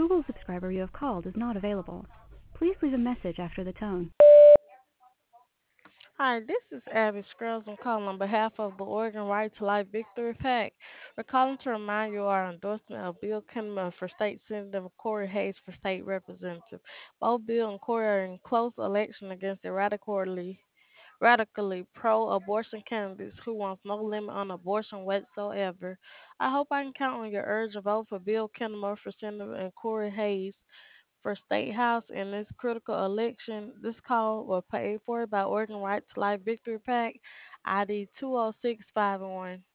Google subscriber you have called is not available. Please leave a message after the tone. Hi, this is Abby Scruggs. I'm calling on behalf of the Oregon Right to Life Victory PAC. We're calling to remind you our endorsement of Bill Kinnaman for state senator and Corey Hayes for state representative. Both Bill and Corey are in close election against the radically pro-abortion candidates who wants no limit on abortion whatsoever. I hope I can count on your urgent vote for Bill Kinnaman for senator and Corey Hayes for State House in this critical election. This call was paid for by Oregon Right to Life Victory PAC, ID 206501.